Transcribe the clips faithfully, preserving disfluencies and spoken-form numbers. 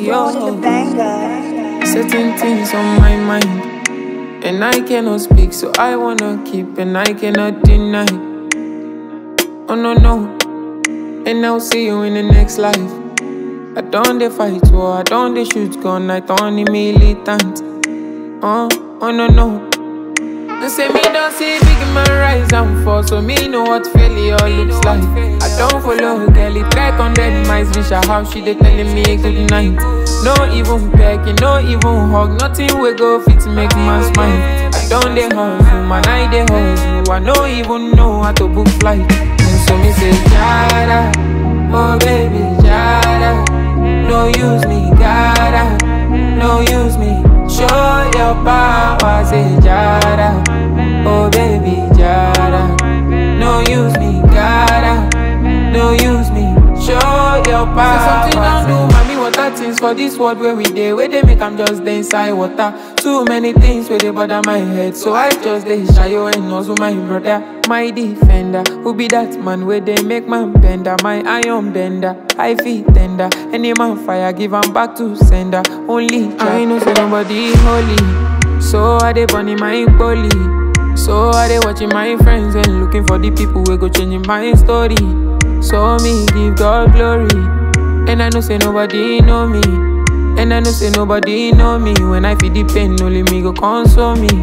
yo. Certain things on my mind, and I cannot speak, so I wanna keep, and I cannot deny. Oh no, no, and I'll see you in the next life. I don't dey fight war, I don't dey shoot gun, I turn the militant. Oh, oh no, no. They say me don't see big man rise and fall, so me know what failure looks like. I don't follow girlie, track on dead mice, reach her house, she dey telling me good night. No even pecking, no even hug, nothing we go fit make man smile. I don't dey hustle, man I dey hustle, I no even know how to book flight. And so me say Jada, oh baby Jada, no use me, gotta, no use me. Show your power, say Jada, oh baby Jada, no use me, gotta, no use me. Show your power. Say something don't do, mommy, water things for this world where we dey, where they make I'm just dey inside water. Too many things where they bother my head, so I just dey shy and also my brother, my defender. Who be that man where they make man bender, my iron bender, I feel tender. Any man fire, give am back to sender. Only I know say nobody holy, so I dey burning my bully. So I dey watching my friends and looking for the people who go changing my story. So me give God glory, and I know say nobody know me, and I know say nobody know me. When I feel the pain, only me go console me.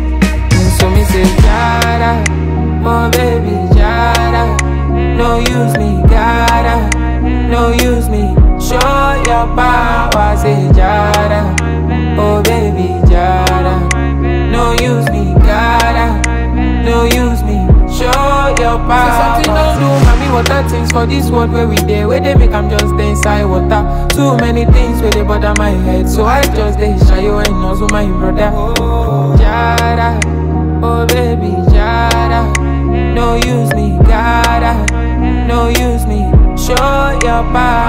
And so me say Jada, oh baby Jada, no use me, gotta, no use me. Show your power, say Jada, oh baby Jada, no use me, gotta, no use me. Show your power. Say something don't do, mommy, water things for this world where we dey, where they make I'm just dey inside water. Too many things where they bother my head, so I just dey shy and also my brother. Oh, Jada, oh baby Jada, no use me, gotta, no use me. Show your power.